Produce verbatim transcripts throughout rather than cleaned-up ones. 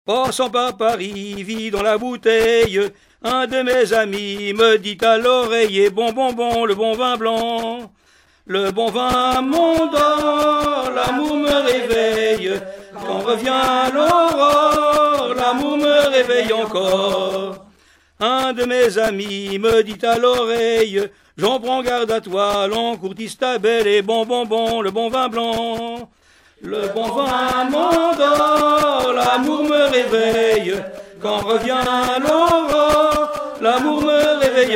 Passant par Paris, vit dans la bouteille, un de mes amis me dit à l'oreille, bon, bon, bon, le bon vin blanc. Le bon vin mondain, l'amour me réveille, quand revient l'aurore, l'amour me réveille encore. Un de mes amis me dit à l'oreille, j'en prends garde à toi, l'encourtise ta belle et bon, bon, bon, le bon vin blanc. Le bon vin mondain, l'amour me réveille, quand revient l'aurore, l'amour me réveille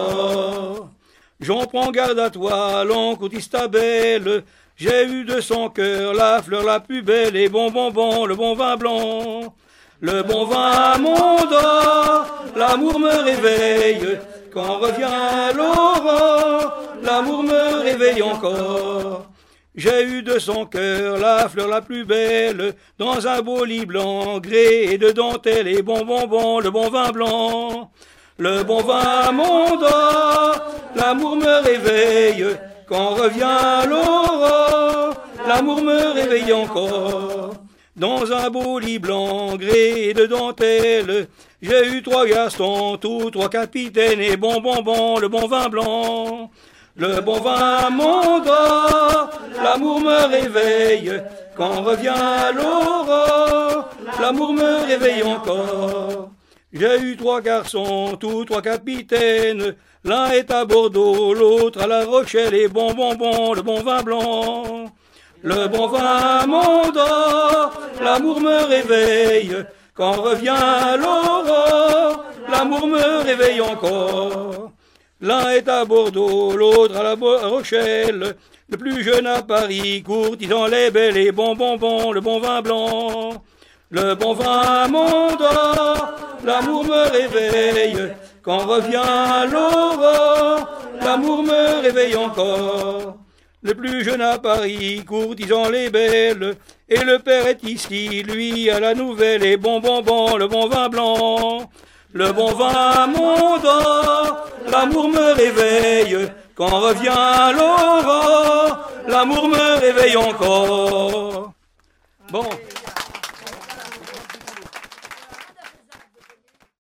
encore. J'en prends garde à toi, l'encourtise ta belle, j'ai eu de son cœur la fleur la plus belle, et bon, bon, bon, le bon vin blanc. Le bon vin mondain, l'amour me réveille, quand revient l'aurore, l'amour me réveille encore. J'ai eu de son cœur la fleur la plus belle, dans un beau lit blanc, gréé de dentelle, et bon, bon, bon, le bon vin blanc. Le bon vin mondain, l'amour me réveille, quand revient l'aurore, l'amour me réveille encore. Dans un beau lit blanc, gréé de dentelle, j'ai eu trois garçons, tous trois capitaines, et bon, bon, bon, le bon vin blanc. Le bon vin mondain, l'amour me réveille, quand revient l'aurore, l'amour me réveille encore. J'ai eu trois garçons, tous trois capitaines, l'un est à Bordeaux, l'autre à La Rochelle, et bon, bon, bon, le bon vin blanc. Le bon vin mondain, l'amour me réveille, quand revient l'aurore, l'amour me réveille encore. L'un est à Bordeaux, l'autre à La Rochelle, le plus jeune à Paris, courtisan les belles et bon, bon, bon, le bon vin blanc. Le bon vin mondain, l'amour me réveille, quand revient l'aurore, l'amour me réveille encore. Le plus jeune à Paris, courtisan les belles, et le père est ici, lui à la nouvelle, et bon, bon, bon, le bon vin blanc. Le bon vin mondain, l'amour me réveille, quand revient l'aurore, l'amour me réveille encore. Bon.